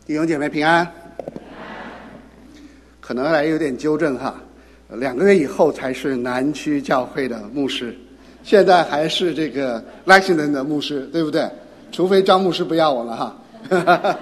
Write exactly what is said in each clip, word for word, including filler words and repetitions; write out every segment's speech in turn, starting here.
弟兄姐妹平安。可能还有点纠正哈，两个月以后才是南区教会的牧师，现在还是这个 Lexington 的牧师，对不对？除非张牧师不要我了哈。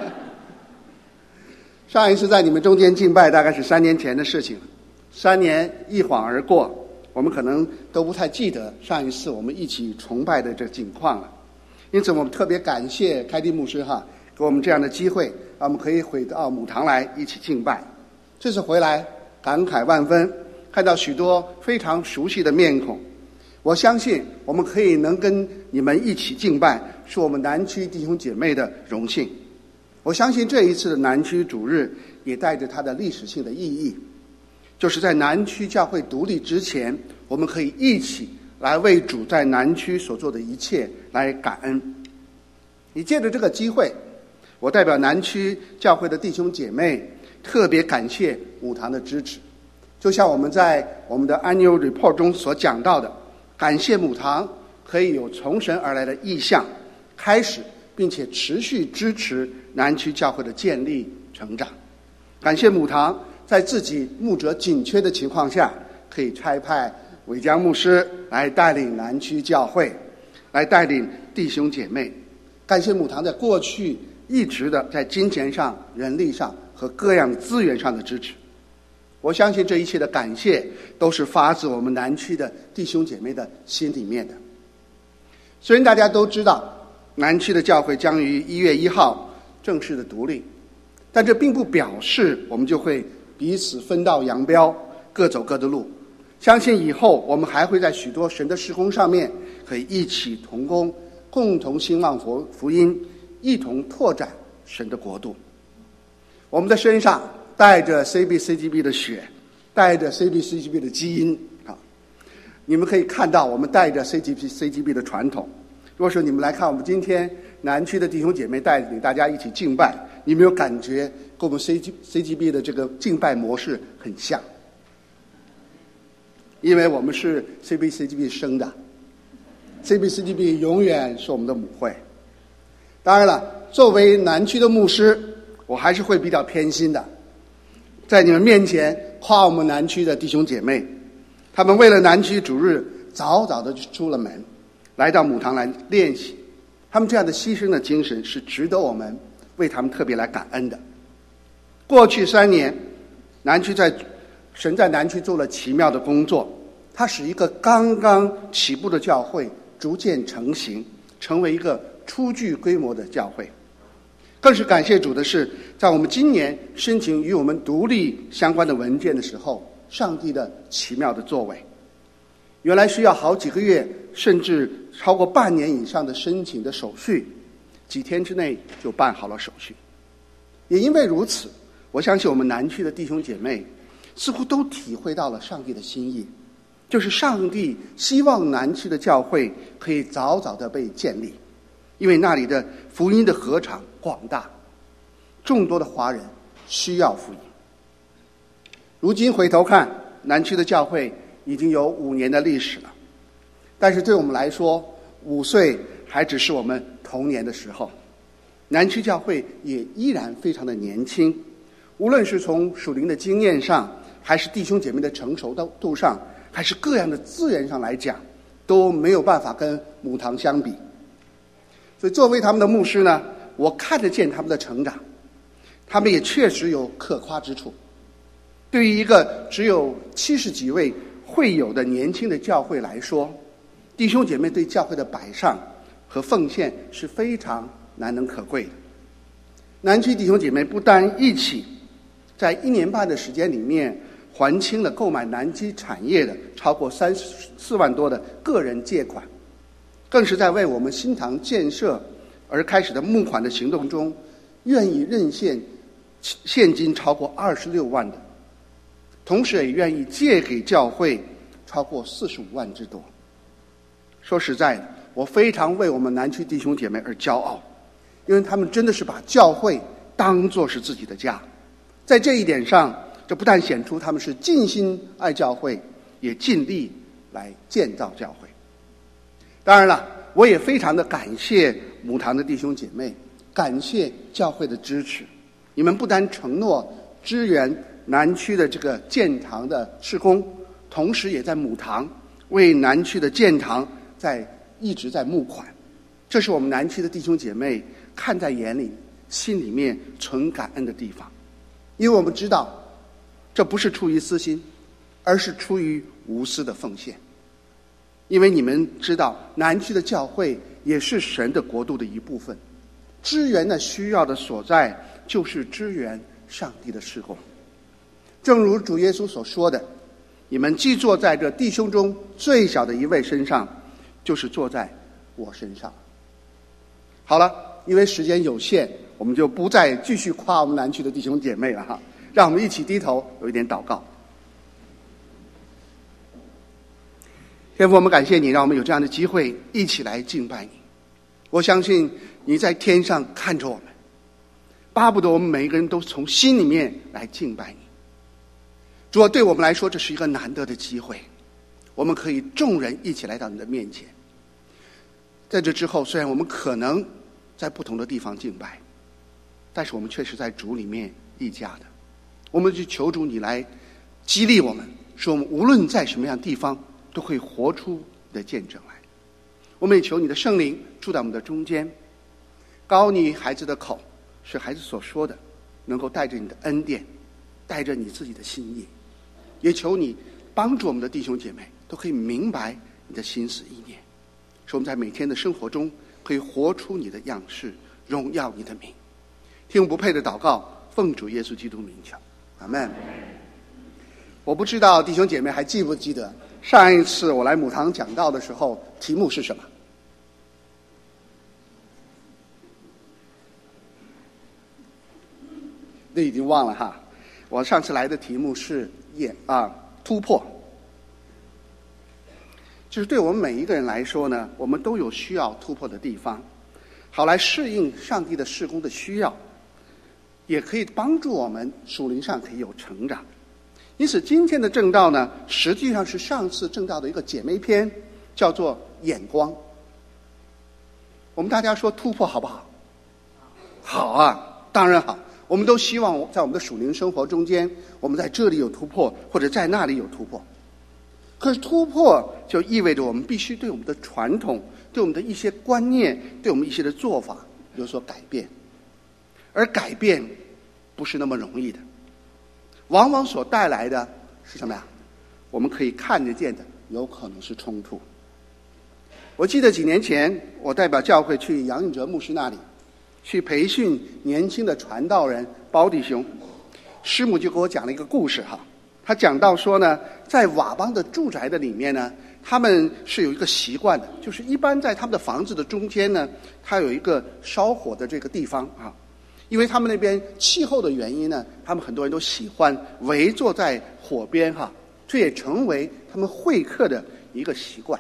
上一次在你们中间敬拜大概是三年前的事情，三年一晃而过，我们可能都不太记得上一次我们一起崇拜的这景况了。因此我们特别感谢开地牧师哈，给我们这样的机会，让我们可以回到母堂来一起敬拜。这次回来感慨万分，看到许多非常熟悉的面孔。我相信我们可以能跟你们一起敬拜，是我们南区弟兄姐妹的荣幸。我相信这一次的南区主日也带着它的历史性的意义，就是在南区教会独立之前，我们可以一起来为主在南区所做的一切来感恩。也借着这个机会，我代表南区教会的弟兄姐妹特别感谢母堂的支持，就像我们在我们的 annual report 中所讲到的，感谢母堂可以有从神而来的意向，开始并且持续支持南区教会的建立成长。感谢母堂在自己牧者紧缺的情况下，可以差派伟江牧师来带领南区教会，来带领弟兄姐妹。感谢母堂在过去一直的在金钱上、人力上和各样资源上的支持。我相信这一切的感谢都是发自我们南区的弟兄姐妹的心里面的。虽然大家都知道南区的教会将于一月一号正式的独立，但这并不表示我们就会彼此分道扬镳，各走各的路。相信以后我们还会在许多神的事工上面可以一起同工，共同兴旺福福音，一同拓展神的国度。我们的身上带着 C B C G B 的血，带着 C B C G B 的基因啊！你们可以看到我们带着 C G C G B 的传统。若是你们来看我们今天南区的弟兄姐妹带领大家一起敬拜，你们有感觉跟我们 C G C G B 的这个敬拜模式很像？因为我们是 C B C G B 生的， C B C G B 永远是我们的母会。当然了，作为南区的牧师，我还是会比较偏心的，在你们面前夸我们南区的弟兄姐妹，他们为了南区主日早早的就出了门，来到母堂来练习。他们这样的牺牲的精神是值得我们为他们特别来感恩的。过去三年，南区在神在南区做了奇妙的工作，它使一个刚刚起步的教会逐渐成型，成为一个初具规模的教会。更是感谢主的是，在我们今年申请与我们独立相关的文件的时候，上帝的奇妙的作为。原来需要好几个月甚至超过半年以上的申请的手续，几天之内就办好了手续。也因为如此，我相信我们南区的弟兄姐妹似乎都体会到了上帝的心意，就是上帝希望南区的教会可以早早的被建立，因为那里的福音的禾场广大，众多的华人需要福音。如今回头看，南区的教会已经有五年的历史了，但是对我们来说，五岁还只是我们童年的时候。南区教会也依然非常的年轻，无论是从属灵的经验上，还是弟兄姐妹的成熟度上，还是各样的资源上来讲，都没有办法跟母堂相比。所以作为他们的牧师呢，我看得见他们的成长，他们也确实有可夸之处。对于一个只有七十几位会友的年轻的教会来说，弟兄姐妹对教会的摆上和奉献是非常难能可贵的。南区弟兄姐妹不但一起在一年半的时间里面还清了购买南区产业的超过三十四万多的个人借款，更是在为我们新堂建设而开始的募款的行动中，愿意认献现金超过二十六万的，同时也愿意借给教会超过四十五万之多。说实在的，我非常为我们南区弟兄姐妹而骄傲，因为他们真的是把教会当作是自己的家。在这一点上，这不但显出他们是尽心爱教会，也尽力来建造教会。当然了，我也非常的感谢母堂的弟兄姐妹，感谢教会的支持。 你们不单承诺支援南区的这个建堂的事工，同时也在母堂为南区的建堂在一直在募款。这是我们南区的弟兄姐妹看在眼里，心里面存感恩的地方。因为我们知道这不是出于私心，而是出于无私的奉献。因为你们知道南区的教会也是神的国度的一部分，支援的需要的所在就是支援上帝的事工。正如主耶稣所说的，你们既坐在这弟兄中最小的一位身上，就是坐在我身上。好了，因为时间有限，我们就不再继续夸我们南区的弟兄姐妹了哈，让我们一起低头有一点祷告。天父，我们感谢你，让我们有这样的机会一起来敬拜你。我相信你在天上看着我们，巴不得我们每一个人都从心里面来敬拜你。主啊，对我们来说这是一个难得的机会，我们可以众人一起来到你的面前。在这之后，虽然我们可能在不同的地方敬拜，但是我们却是在主里面一家的。我们就求主你来激励我们，说我们无论在什么样的地方都会活出你的见证来。我们也求你的圣灵住在我们的中间，高你孩子的口，是孩子所说的，能够带着你的恩典，带着你自己的心意。也求你帮助我们的弟兄姐妹都可以明白你的心思意念，使我们在每天的生活中可以活出你的样式，荣耀你的名。听不配的祷告，奉主耶稣基督名求，阿们。我不知道弟兄姐妹还记不记得上一次我来母堂讲道的时候，题目是什么？那已经忘了哈。我上次来的题目是也啊突破，就是对我们每一个人来说呢，我们都有需要突破的地方，好来适应上帝的事工的需要，也可以帮助我们属灵上可以有成长。因此今天的正道呢，实际上是上次正道的一个姐妹篇，叫做眼光。我们大家说突破好不好？好啊，当然好。我们都希望在我们的属灵生活中间，我们在这里有突破，或者在那里有突破。可是突破就意味着我们必须对我们的传统，对我们的一些观念，对我们一些的做法有所改变。而改变不是那么容易的，往往所带来的是什么呀？我们可以看得见的，有可能是冲突。我记得几年前，我代表教会去杨应哲牧师那里去培训年轻的传道人包弟兄，师母就给我讲了一个故事哈。他讲到说呢，在瓦邦的住宅的里面呢，他们是有一个习惯的，就是一般在他们的房子的中间呢，它有一个烧火的这个地方啊。因为他们那边气候的原因呢，他们很多人都喜欢围坐在火边哈，这也成为他们会客的一个习惯。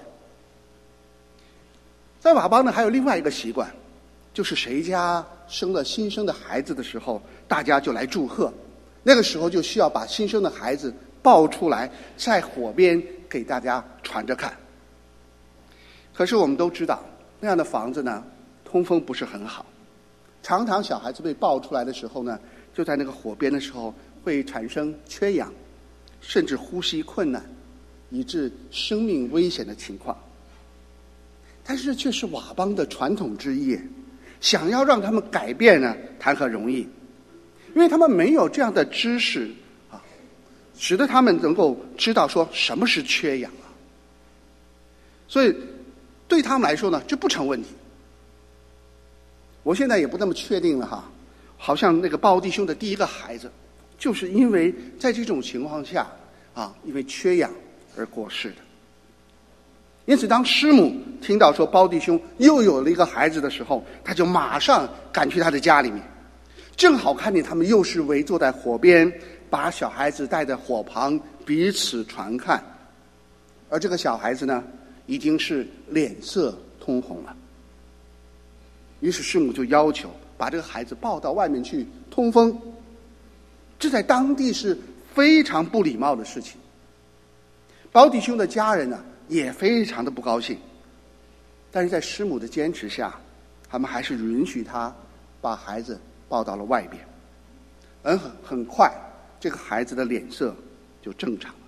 在瓦邦呢，还有另外一个习惯，就是谁家生了新生的孩子的时候，大家就来祝贺。那个时候就需要把新生的孩子抱出来，在火边给大家传着看。可是我们都知道，那样的房子呢，通风不是很好，常常小孩子被抱出来的时候呢，就在那个火边的时候会产生缺氧，甚至呼吸困难，以致生命危险的情况。但是却是瓦邦的传统之一，想要让他们改变呢，谈何容易？因为他们没有这样的知识啊，使得他们能够知道说什么是缺氧啊。所以对他们来说呢，这不成问题。我现在也不那么确定了哈，好像那个包弟兄的第一个孩子，就是因为在这种情况下啊，因为缺氧而过世的。因此当师母听到说包弟兄又有了一个孩子的时候，他就马上赶去他的家里面，正好看见他们又是围坐在火边，把小孩子带在火旁彼此传看。而这个小孩子呢，已经是脸色通红了。于是师母就要求把这个孩子抱到外面去通风，这在当地是非常不礼貌的事情。包弟兄的家人呢，也非常的不高兴，但是在师母的坚持下，他们还是允许他把孩子抱到了外边。 很很很快，这个孩子的脸色就正常了。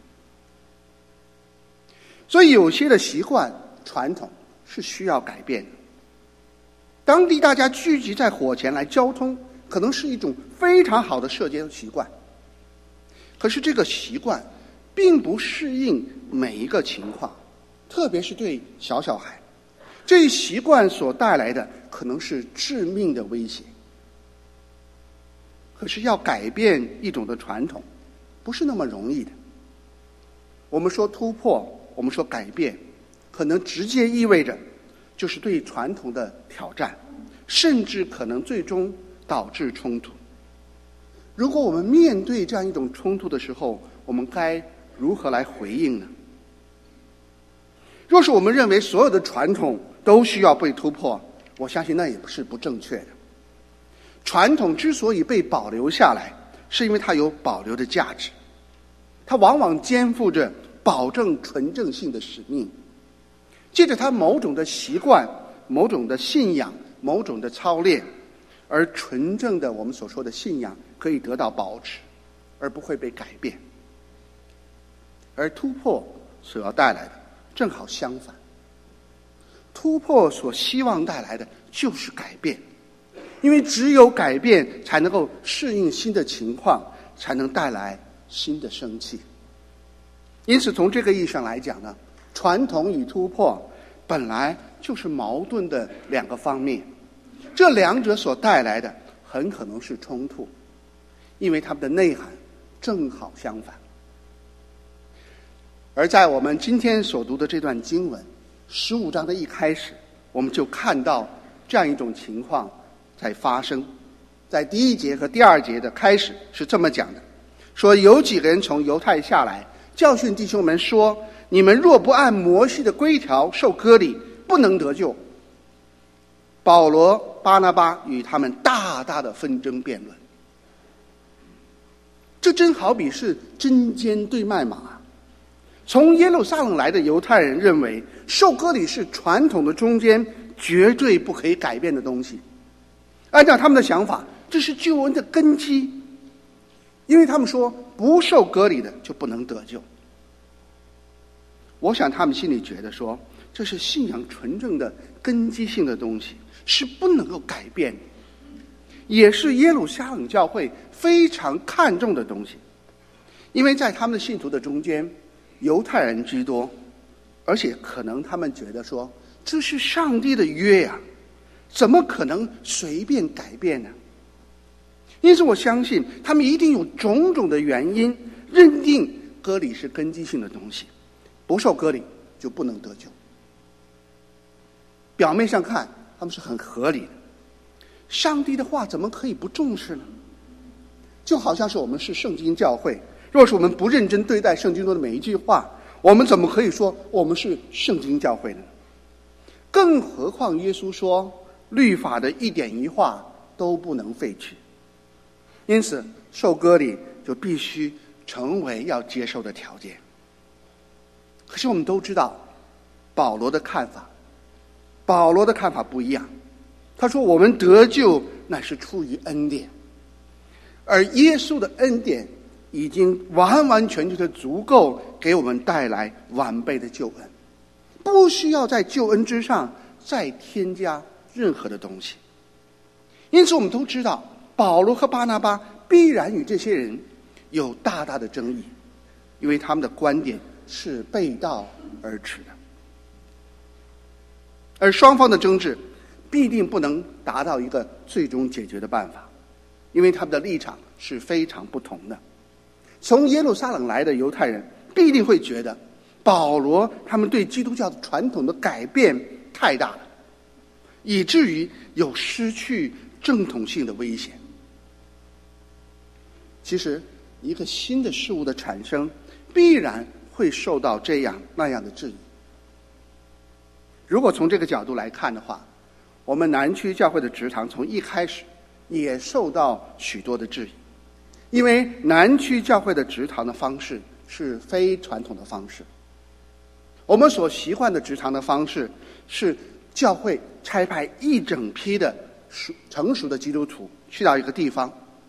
所以有些的习惯传统是需要改变的。当地大家聚集在火前来交通，可能是一种非常好的社交习惯。可是这个习惯并不适应每一个情况，特别是对小小孩，这一习惯所带来的可能是致命的威胁。可是要改变一种的传统，不是那么容易的。我们说突破，我们说改变，可能直接意味着就是对传统的挑战，甚至可能最终导致冲突。如果我们面对这样一种冲突的时候，我们该如何来回应呢？若是我们认为所有的传统都需要被突破，我相信那也是不正确的。传统之所以被保留下来，是因为它有保留的价值，它往往肩负着保证纯正性的使命。借着它某种的习惯、某种的信仰、某种的操练，而纯正的我们所说的信仰可以得到保持，而不会被改变。而突破所要带来的正好相反，突破所希望带来的就是改变，因为只有改变才能够适应新的情况，才能带来新的生气。因此从这个意义上来讲呢，传统与突破本来就是矛盾的两个方面，这两者所带来的很可能是冲突，因为它们的内涵正好相反。而在我们今天所读的这段经文十五章的一开始，我们就看到这样一种情况在发生。在第一节和第二节的开始是这么讲的，说有几个人从犹太下来，教训弟兄们说，你们若不按摩西的规条受割礼，不能得救。保罗、巴拿巴与他们大大的纷争辩论，这真好比是针尖对麦芒。从耶路撒冷来的犹太人认为，受割礼是传统的中间绝对不可以改变的东西。按照他们的想法，这是救恩的根基，因为他们说不受割礼的就不能得救。我想他们心里觉得说，这是信仰纯正的根基性的东西，是不能够改变的，也是耶路撒冷教会非常看重的东西。因为在他们的信徒的中间，犹太人居多，而且可能他们觉得说，这是上帝的约呀、啊，怎么可能随便改变呢？因此我相信他们一定有种种的原因，认定割礼是根基性的东西，不受割礼就不能得救。表面上看他们是很合理的，上帝的话怎么可以不重视呢？就好像是我们是圣经教会，若是我们不认真对待圣经中的每一句话，我们怎么可以说我们是圣经教会呢？更何况耶稣说，律法的一点一画都不能废去，因此受割礼就必须成为要接受的条件。可是我们都知道保罗的看法，保罗的看法不一样。他说我们得救乃是出于恩典，而耶稣的恩典已经完完全全的足够给我们带来完备的救恩，不需要在救恩之上再添加任何的东西。因此我们都知道保罗和巴拿巴必然与这些人有大大的争议，因为他们的观点是背道而驰的，而双方的争执必定不能达到一个最终解决的办法，因为他们的立场是非常不同的。从耶路撒冷来的犹太人必定会觉得保罗他们对基督教的传统的改变太大了，以至于有失去正统性的危险。其实一个新的事物的产生必然会受到这样那样的质疑。如果从这个角度来看的话，我们南区教会的职堂从一开始也受到许多的质疑，因为南区教会的职堂的方式是非传统的方式。我们所习惯的职堂的方式是教会差派一整批的成熟的基督徒去到一个地方，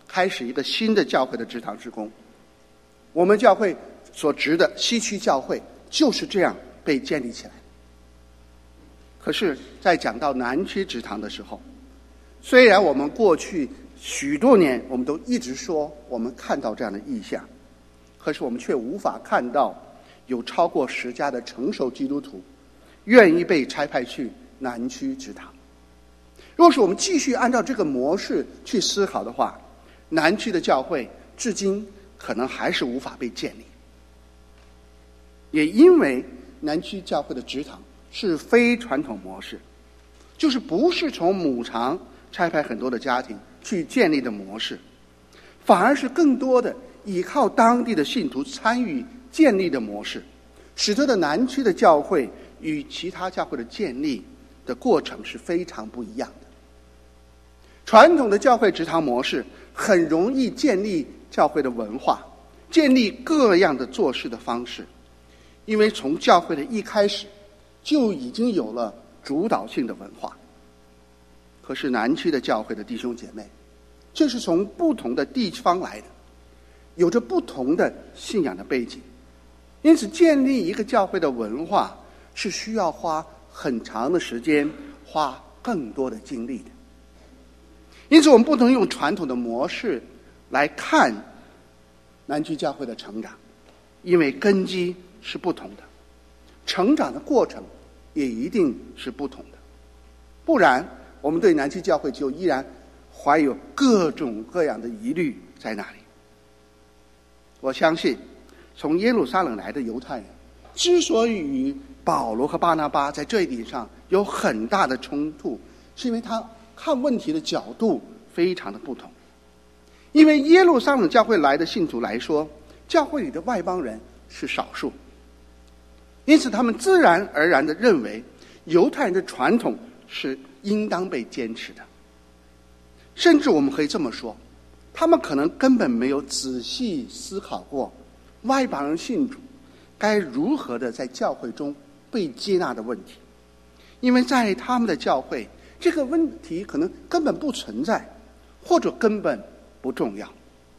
开始一个新的教会的植堂事工。我们教会所植的西区教会就是这样被建立起来。可是在讲到南区植堂的时候，虽然我们过去许多年我们都一直说我们看到这样的异象，可是我们却无法看到有超过十家的成熟基督徒愿意被差派去南区植堂。若是我们继续按照这个模式去思考的话，南区的教会至今可能还是无法被建立。也因为南区教会的植堂是非传统模式，就是不是从母堂差派很多的家庭去建立的模式，反而是更多的依靠当地的信徒参与建立的模式，使得的南区的教会与其他教会的建立的过程是非常不一样的。传统的教会植堂模式很容易建立教会的文化，建立各样的做事的方式，因为从教会的一开始就已经有了主导性的文化。可是南区的教会的弟兄姐妹，这是从不同的地方来的，有着不同的信仰的背景，因此建立一个教会的文化是需要花很长的时间，花更多的精力的。因此我们不能用传统的模式来看南区教会的成长，因为根基是不同的，成长的过程也一定是不同的，不然我们对南区教会就依然怀有各种各样的疑虑在那里。我相信从耶路撒冷来的犹太人之所以与保罗和巴拿巴在这一点上有很大的冲突，是因为他看问题的角度非常的不同。因为耶路撒冷教会来的信徒来说，教会里的外邦人是少数，因此他们自然而然地认为犹太人的传统是应当被坚持的。甚至我们可以这么说，他们可能根本没有仔细思考过外邦人信主该如何的在教会中被接纳的问题，因为在他们的教会这个问题可能根本不存在，或者根本不重要。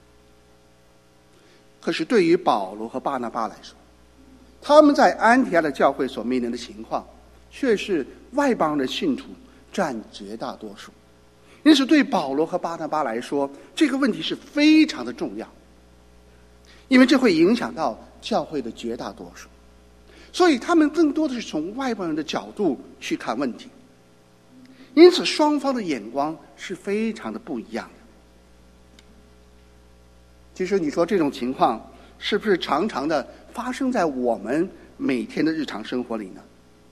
可是对于保罗和巴拿巴来说，他们在安提阿的教会所面临的情况却是外邦人的信徒占绝大多数，因此对保罗和巴拿巴来说，这个问题是非常的重要，因为这会影响到教会的绝大多数，所以他们更多的是从外邦人的角度去看问题，因此双方的眼光是非常的不一样的。其实你说这种情况是不是常常的发生在我们每天的日常生活里呢？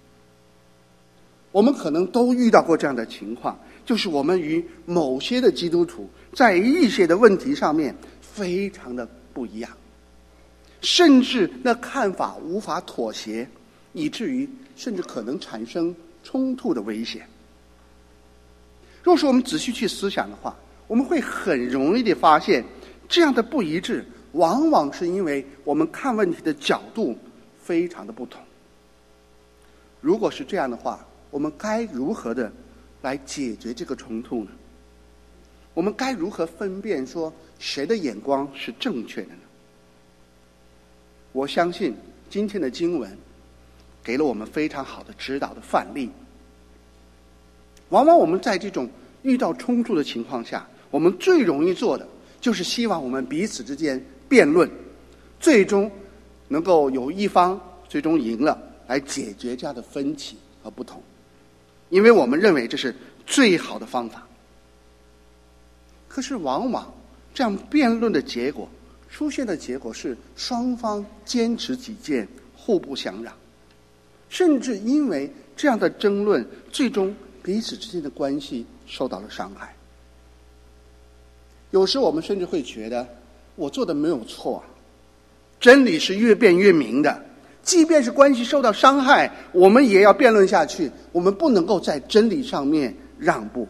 我们可能都遇到过这样的情况，就是我们与某些的基督徒在一些的问题上面非常的不一样，甚至那看法无法妥协，以至于甚至可能产生冲突的危险。若是我们仔细去思想的话，我们会很容易地发现，这样的不一致往往是因为我们看问题的角度非常的不同。如果是这样的话，我们该如何的来解决这个冲突呢？我们该如何分辨说谁的眼光是正确的呢？我相信今天的经文给了我们非常好的指导的范例。往往我们在这种遇到冲突的情况下，我们最容易做的就是希望我们彼此之间辩论，最终能够有一方最终赢了，来解决这样的分歧和不同，因为我们认为这是最好的方法。可是往往这样辩论的结果出现的结果是双方坚持己见，互不相让，甚至因为这样的争论，最终彼此之间的关系受到了伤害。有时我们甚至会觉得我做的没有错啊，真理是越辩越明的，即便是关系受到伤害，我们也要辩论下去，我们不能够在真理上面让步。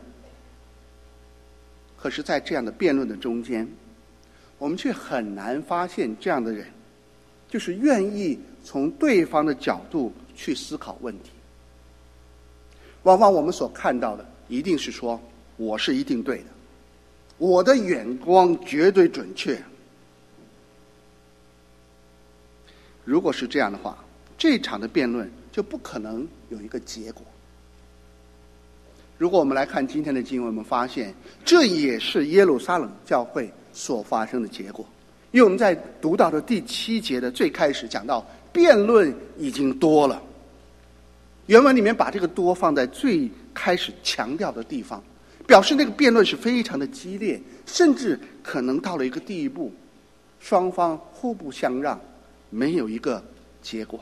可是在这样的辩论的中间，我们却很难发现这样的人，就是愿意从对方的角度去思考问题。往往我们所看到的一定是说我是一定对的， 我的眼光绝对准确。如果是这样的话，这场的辩论就不可能有一个结果。如果我们来看今天的经文，我们发现这也是耶路撒冷教会所发生的结果。因为我们在读到的第七节的最开始讲到辩论已经多了，原文里面把这个多放在最开始强调的地方，表示那个辩论是非常的激烈，甚至可能到了一个地步，双方互不相让，没有一个结果。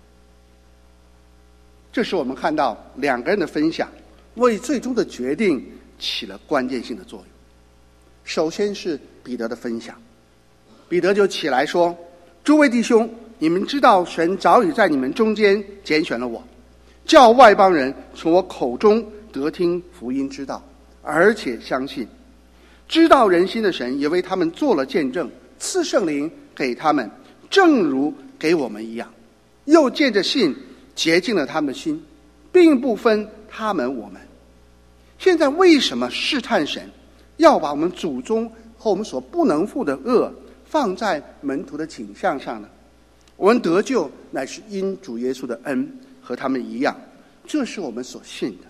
这时我们看到两个人的分享为最终的决定起了关键性的作用。首先是彼得的分享，彼得就起来说：诸位弟兄，你们知道神早已在你们中间拣选了我，叫外邦人从我口中得听福音之道，而且相信。知道人心的神也为他们做了见证，赐圣灵给他们，正如给我们一样，又借着信洁净了他们的心，并不分他们我们。现在为什么试探神，要把我们祖宗和我们所不能负的恶放在门徒的倾向上呢？我们得救乃是因主耶稣的恩，和他们一样，这是我们所信的。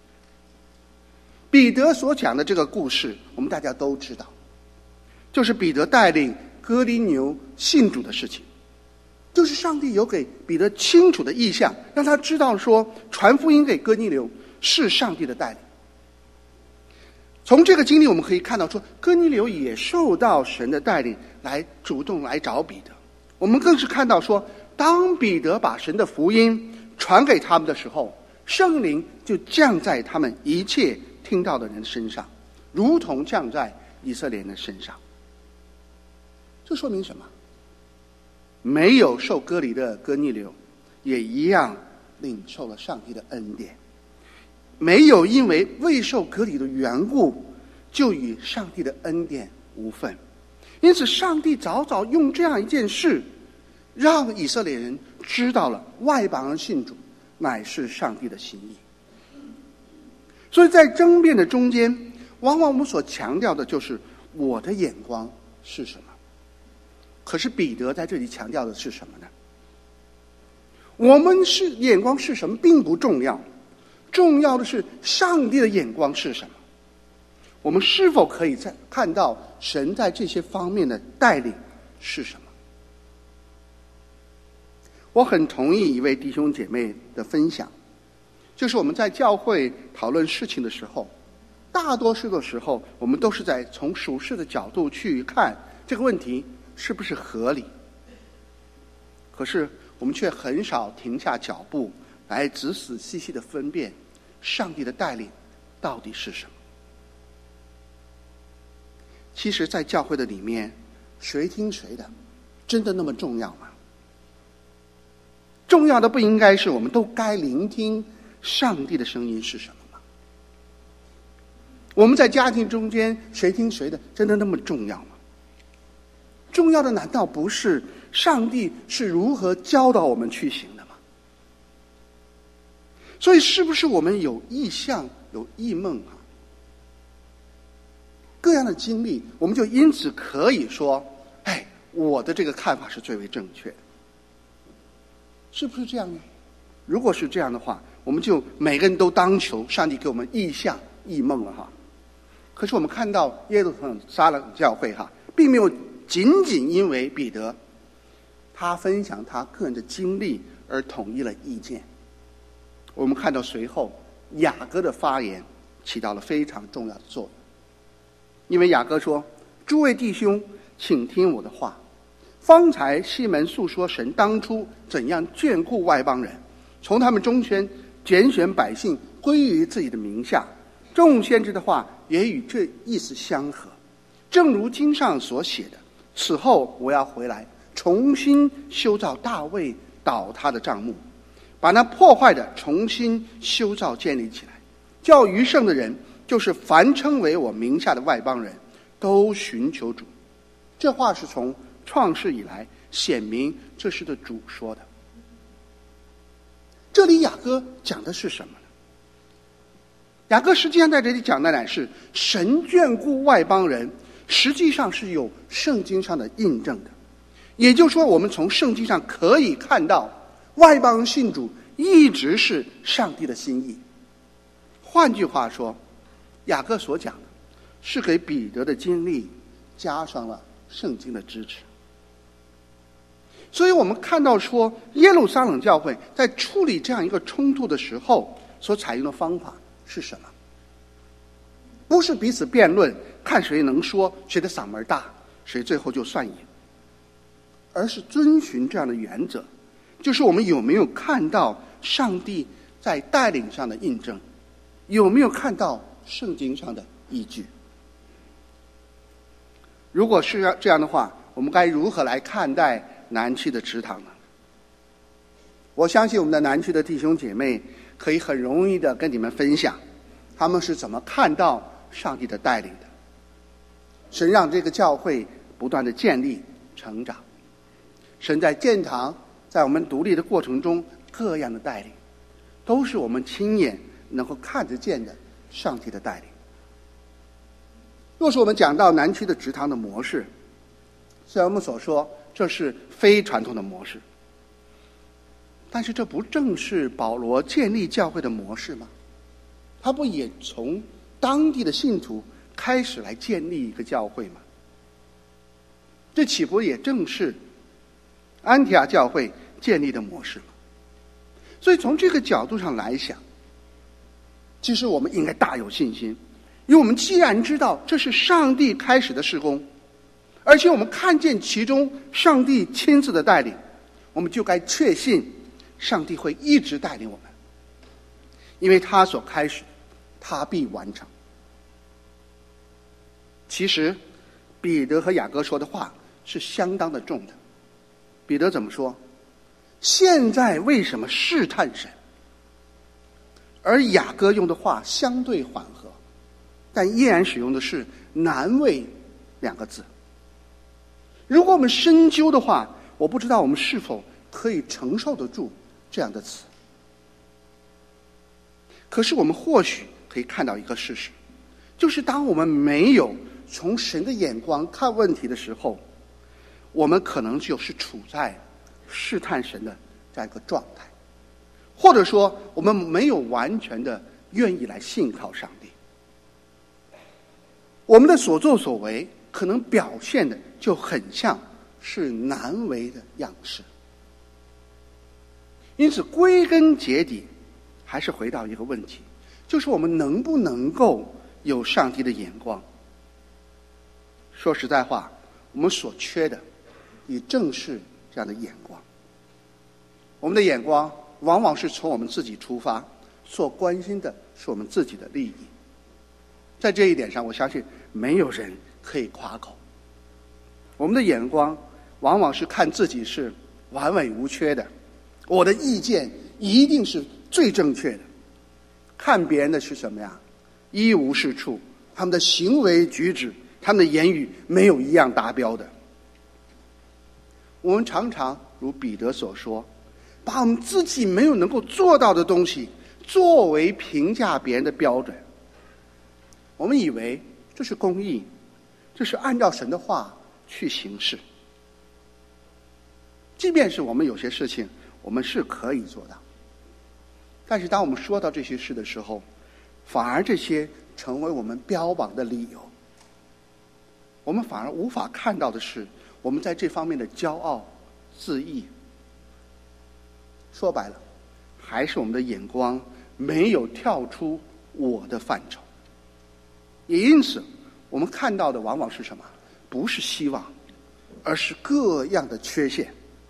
彼得所讲的这个故事，我们大家都知道，就是彼得带领哥尼流信主的事情。就是上帝有给彼得清楚的意象，让他知道说传福音给哥尼流是上帝的带领。从这个经历我们可以看到说，哥尼流也受到神的带领来主动来找彼得。我们更是看到说，当彼得把神的福音传给他们的时候，圣灵就降在他们一切听到的人身上，如同降在以色列人的身上。这说明什么？没有受割礼的哥尼流也一样领受了上帝的恩典，没有因为未受割礼的缘故就与上帝的恩典无份。因此上帝早早用这样一件事让以色列人知道了外邦人信主乃是上帝的心意。所以在争辩的中间，往往我们所强调的就是我的眼光是什么。可是彼得在这里强调的是什么呢？我们是眼光是什么并不重要，重要的是上帝的眼光是什么。我们是否可以在看到神在这些方面的带领是什么？我很同意一位弟兄姐妹的分享，就是我们在教会讨论事情的时候，大多数的时候我们都是在从属世的角度去看这个问题是不是合理，可是我们却很少停下脚步来仔仔细细的分辨上帝的带领到底是什么。其实在教会的里面，谁听谁的真的那么重要吗？重要的不应该是我们都该聆听上帝的声音是什么吗？我们在家庭中间谁听谁的真的那么重要吗？重要的难道不是上帝是如何教导我们去行的吗？所以是不是我们有异象有异梦啊，各样的经历，我们就因此可以说，哎，我的这个看法是最为正确的，是不是这样呢？如果是这样的话，我们就每个人都当求上帝给我们异象异梦了哈。可是我们看到耶路撒冷教会哈，并没有仅仅因为彼得他分享他个人的经历而统一了意见。我们看到随后雅各的发言起到了非常重要的作用。因为雅各说，诸位弟兄，请听我的话。方才西门诉说神当初怎样眷顾外邦人，从他们中间拣选百姓归于自己的名下，众先知的话也与这意思相合。正如经上所写的，此后我要回来，重新修造大卫倒塌的帐幕，把那破坏的重新修造建立起来，叫余剩的人，就是凡称为我名下的外邦人，都寻求主。这话是从创世以来显明这是的主说的。这里雅各讲的是什么呢？ 雅各实际上在这里讲的乃是神眷顾外邦人，实际上是有圣经上的印证的。也就是说，我们从圣经上可以看到，外邦人信主一直是上帝的心意。换句话说，雅各所讲的是给彼得的经历加上了圣经的支持。所以我们看到说，耶路撒冷教会在处理这样一个冲突的时候所采用的方法是什么？不是彼此辩论，看谁能说，谁的嗓门大，谁最后就算赢，而是遵循这样的原则，就是我们有没有看到上帝在带领上的印证，有没有看到圣经上的依据。如果是这样的话，我们该如何来看待南区的池塘呢？我相信我们的南区的弟兄姐妹可以很容易的跟你们分享，他们是怎么看到上帝的带领的。神让这个教会不断的建立成长，神在建堂，在我们独立的过程中各样的带领，都是我们亲眼能够看得见的上帝的带领。若是我们讲到南区的植堂的模式，虽然我们所说这是非传统的模式，但是这不正是保罗建立教会的模式吗？他不也从当地的信徒开始来建立一个教会吗？这岂不也正是安提阿教会建立的模式吗？所以从这个角度上来想，其实我们应该大有信心，因为我们既然知道这是上帝开始的事工，而且我们看见其中上帝亲自的带领，我们就该确信上帝会一直带领我们，因为他所开始他必完成。其实彼得和雅各说的话是相当的重的。彼得怎么说？现在为什么试探神？而雅各用的话相对缓和，但依然使用的是难为两个字。如果我们深究的话，我不知道我们是否可以承受得住这样的词。可是我们或许可以看到一个事实，就是当我们没有从神的眼光看问题的时候，我们可能就是处在试探神的这样一个状态，或者说我们没有完全的愿意来信靠上帝。我们的所作所为可能表现的就很像是难为的样式。因此归根结底还是回到一个问题，就是我们能不能够有上帝的眼光。说实在话，我们所缺的也正是这样的眼光。我们的眼光往往是从我们自己出发，所关心的是我们自己的利益。在这一点上，我相信没有人可以夸口。我们的眼光往往是看自己是完美无缺的，我的意见一定是最正确的。看别人的是什么呀？一无是处，他们的行为举止，他们的言语没有一样达标的。我们常常如彼得所说，把我们自己没有能够做到的东西作为评价别人的标准。我们以为这是公义，这是按照神的话去行事。即便是我们有些事情我们是可以做到，但是当我们说到这些事的时候，反而这些成为我们标榜的理由。我们反而无法看到的是我们在这方面的骄傲自义。说白了，还是我们的眼光没有跳出我的范畴。也因此我们看到的往往是什么？不是希望，而是各样的缺陷。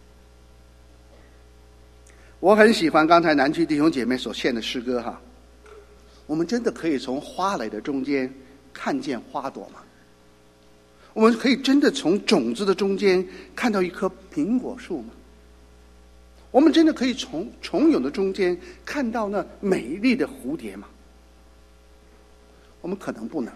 我很喜欢刚才南区弟兄姐妹所献的诗歌哈。我们真的可以从花蕾的中间看见花朵吗？我们可以真的从种子的中间看到一棵苹果树吗？我们真的可以从虫蛹的中间看到那美丽的蝴蝶吗？我们可能不能。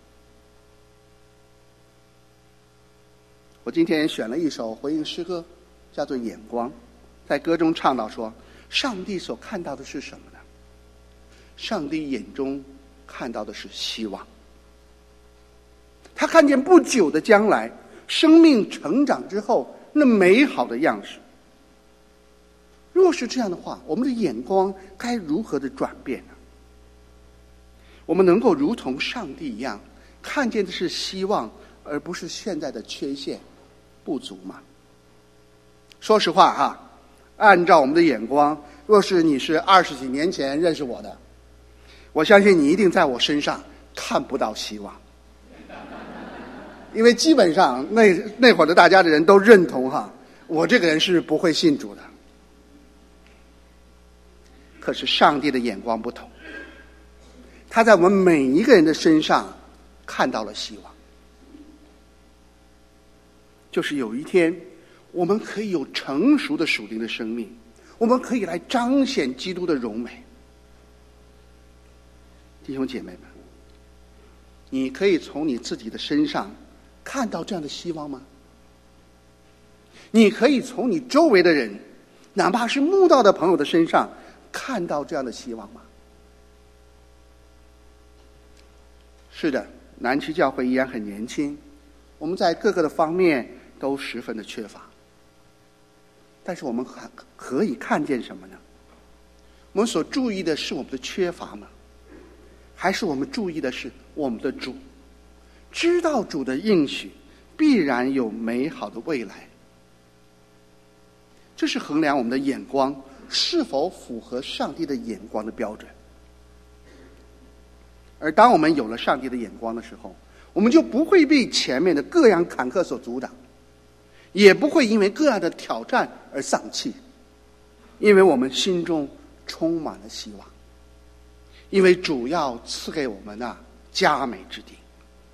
我今天选了一首回应诗歌，叫做《眼光》。在歌中唱到说，上帝所看到的是什么呢？上帝眼中看到的是希望。他看见不久的将来，生命成长之后那美好的样式。若是这样的话，我们的眼光该如何的转变呢？我们能够如同上帝一样，看见的是希望，而不是现在的缺陷、不足吗？说实话哈，按照我们的眼光，若是你是二十几年前认识我的，我相信你一定在我身上看不到希望，因为基本上那那会儿的大家的人都认同哈，我这个人是不会信主的。可是上帝的眼光不同，他在我们每一个人的身上看到了希望，就是有一天我们可以有成熟的属灵的生命，我们可以来彰显基督的荣美。弟兄姐妹们，你可以从你自己的身上看到这样的希望吗？你可以从你周围的人，哪怕是慕道的朋友的身上看到这样的希望吗？是的，南区教会依然很年轻，我们在各个的方面都十分的缺乏。但是我们还可以看见什么呢？我们所注意的是我们的缺乏吗？还是我们注意的是我们的主？知道主的应许必然有美好的未来。这是衡量我们的眼光是否符合上帝的眼光的标准。而当我们有了上帝的眼光的时候，我们就不会被前面的各样坎坷所阻挡，也不会因为各样的挑战而丧气，因为我们心中充满了希望，因为主要赐给我们那佳美之地。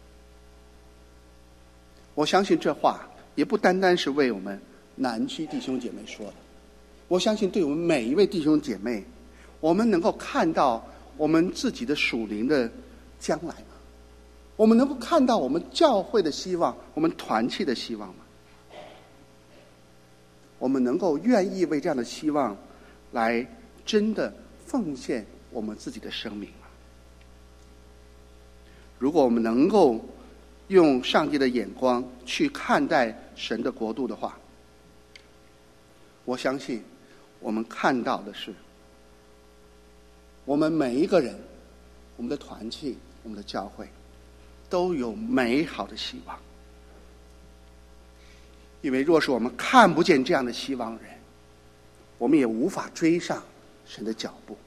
我相信这话也不单单是为我们南区弟兄姐妹说的，我相信对我们每一位弟兄姐妹，我们能够看到我们自己的属灵的将来吗？我们能够看到我们教会的希望，我们团契的希望吗？我们能够愿意为这样的希望来真的奉献我们自己的生命吗？如果我们能够用上帝的眼光去看待神的国度的话，我相信我们看到的是我们每一个人，我们的团契，我们的教会都有美好的希望。因为若是我们看不见这样的希望人，我们也无法追上神的脚步。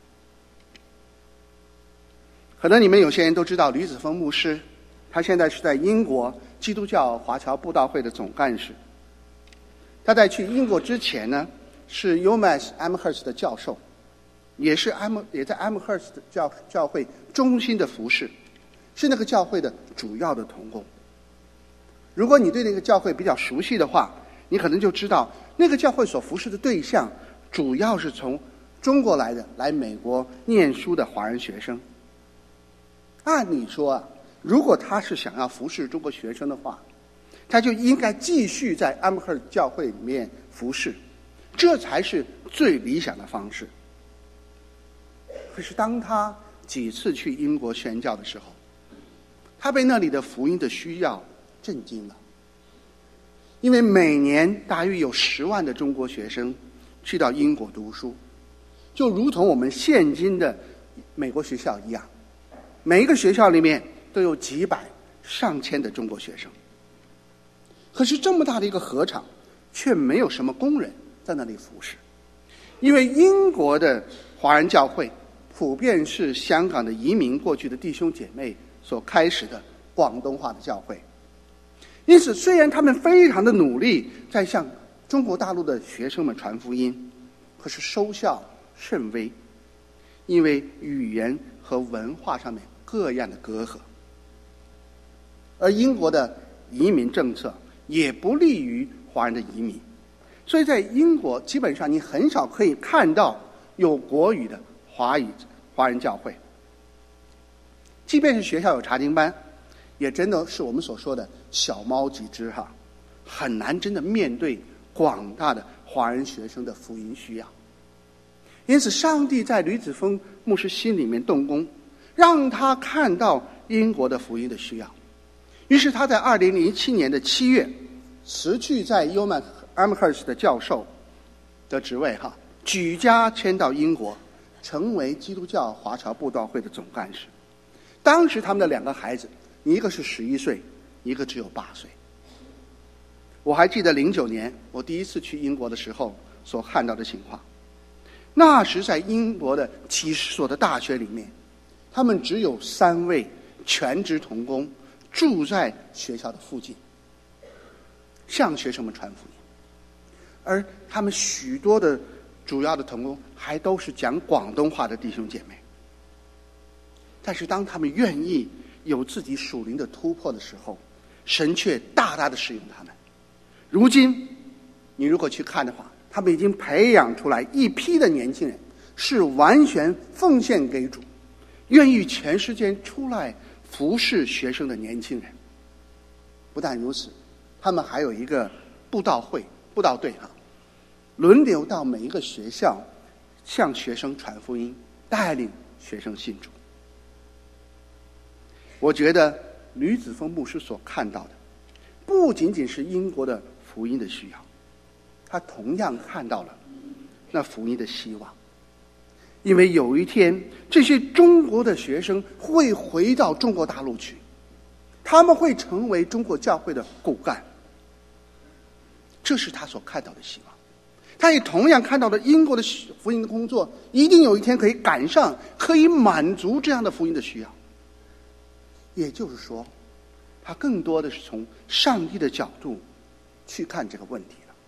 可能你们有些人都知道吕子峰牧师，他现在是在英国基督教华侨布道会的总干事。他在去英国之前呢，是 U M A S Amherst 的教授，也是 M 也在 Amherst 教教会中心的服侍，是那个教会的主要的同工。如果你对那个教会比较熟悉的话，你可能就知道那个教会所服侍的对象主要是从中国来的来美国念书的华人学生。按理说啊，如果他是想要服侍中国学生的话，他就应该继续在 Amherst 教会里面服侍，这才是最理想的方式。可是当他几次去英国宣教的时候，他被那里的福音的需要震惊了。因为每年大约有十万的中国学生去到英国读书，就如同我们现今的美国学校一样，每一个学校里面都有几百上千的中国学生。可是这么大的一个禾场，却没有什么工人在那里服侍，因为英国的华人教会普遍是香港的移民过去的弟兄姐妹所开始的广东话的教会。因此虽然他们非常的努力在向中国大陆的学生们传福音，可是收效甚微，因为语言和文化上面各样的隔阂。而英国的移民政策也不利于华人的移民，所以在英国基本上你很少可以看到有国语的华语华人教会。即便是学校有查经班，也真的是我们所说的小猫几只哈，很难真的面对广大的华人学生的福音需要。因此上帝在吕子峰牧师心里面动工， 让他看到英国的福音的需要。于是他在二零零七年的七月辞去在 Yeoman Amherst 的教授的职位，哈，举家迁到英国，成为基督教华侨布道会的总干事。当时他们的两个孩子，一个是十一岁，一个只有八岁。我还记得零九年我第一次去英国的时候所看到的情况。那时在英国的几十所的大学里面，他们只有三位全职同工住在学校的附近，向学生们传福音。而他们许多的主要的同工还都是讲广东话的弟兄姐妹。但是当他们愿意有自己属灵的突破的时候，神却大大的使用他们。如今你如果去看的话，他们已经培养出来一批的年轻人，是完全奉献给主，愿意全时间出来服侍学生的年轻人。不但如此，他们还有一个布道会布道队，哈，轮流到每一个学校向学生传福音，带领学生信主。我觉得吕子峰牧师所看到的不仅仅是英国的福音的需要，他同样看到了那福音的希望。因为有一天这些中国的学生会回到中国大陆去，他们会成为中国教会的骨干，这是他所看到的希望。他也同样看到了英国的福音的工作一定有一天可以赶上，可以满足这样的福音的需要。也就是说，他更多的是从上帝的角度去看这个问题了。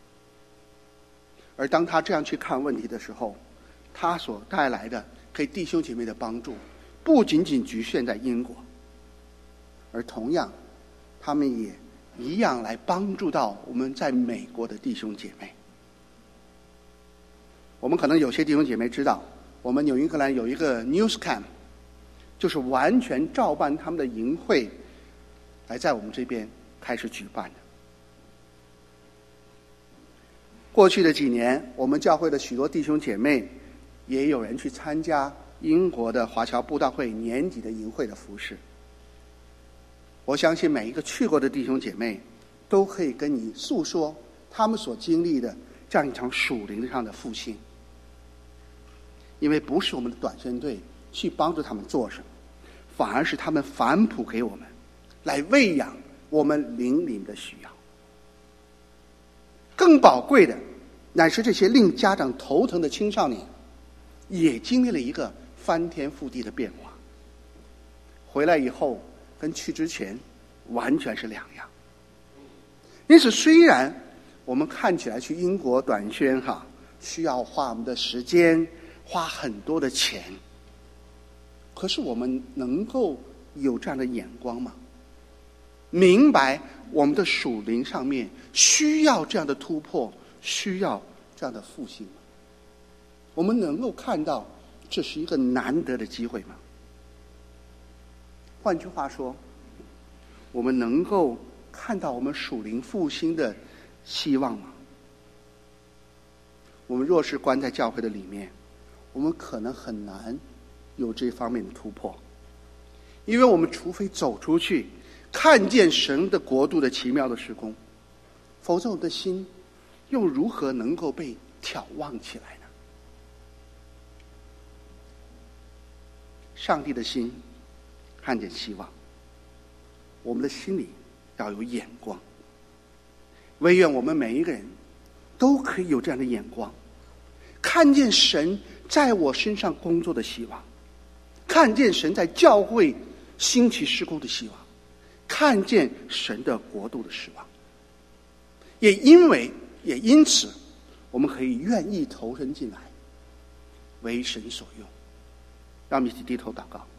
而当他这样去看问题的时候，他所带来的给弟兄姐妹的帮助不仅仅局限在英国，而同样他们也一样来帮助到我们在美国的弟兄姐妹。我们可能有些弟兄姐妹知道，我们纽英格兰有一个 News Camp， 就是完全照办他们的营会来在我们这边开始举办的。过去的几年，我们教会的许多弟兄姐妹也有人去参加英国的华侨布道会年底的营会的服事。我相信每一个去过的弟兄姐妹都可以跟你诉说他们所经历的这样一场属灵上的复兴。因为不是我们的短宣队去帮助他们做什么，反而是他们反哺给我们，来喂养我们灵里的需要。更宝贵的乃是这些令家长头疼的青少年也经历了一个翻天覆地的变化，回来以后跟去之前完全是两样。因此虽然我们看起来去英国短宣哈，需要花我们的时间，花很多的钱，可是我们能够有这样的眼光吗？明白我们的属灵上面需要这样的突破，需要这样的复兴吗？我们能够看到这是一个难得的机会吗？换句话说，我们能够看到我们属灵复兴的希望吗？我们若是关在教会的里面，我们可能很难有这方面的突破，因为我们除非走出去看见神的国度的奇妙的事工，否则我们的心又如何能够被挑旺起来呢？上帝的心看见希望，我们的心里要有眼光。唯愿我们每一个人都可以有这样的眼光，看见神在我身上工作的希望，看见神在教会兴起事工的希望，看见神的国度的希望。也因为也因此我们可以愿意投身进来，为神所用。让我们一起低头祷告。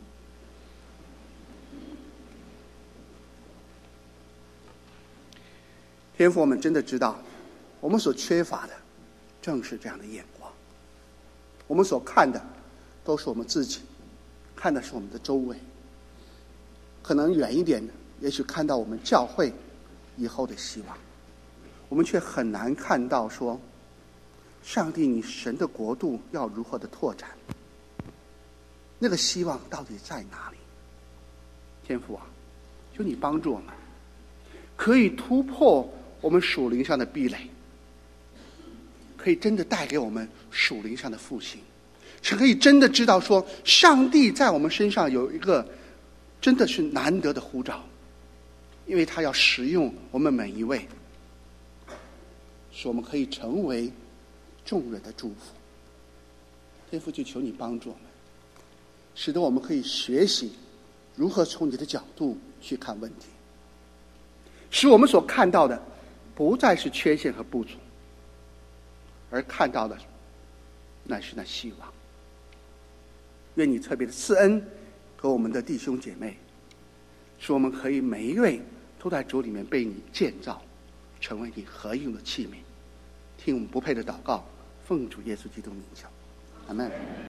天父，我们真的知道我们所缺乏的正是这样的眼光。我们所看的都是我们自己，看的是我们的周围，可能远一点的也许看到我们教会以后的希望，我们却很难看到说上帝你神的国度要如何的拓展。 那个希望到底在哪里？天父啊，求你帮助我们，可以突破我们属灵上的壁垒，可以真的带给我们属灵上的复兴，是可以真的知道说，上帝在我们身上有一个真的是难得的呼召，因为他要使用我们每一位，使我们可以成为众人的祝福。天父，就求你帮助我们，使得我们可以学习如何从你的角度去看问题，使我们所看到的不再是缺陷和不足，而看到的乃是那希望。愿你特别的赐恩给我们的弟兄姐妹，使我们可以每一位都在主里面被你建造，成为你合用的器皿。听我们不配的祷告，奉主耶稣基督名求，阿们。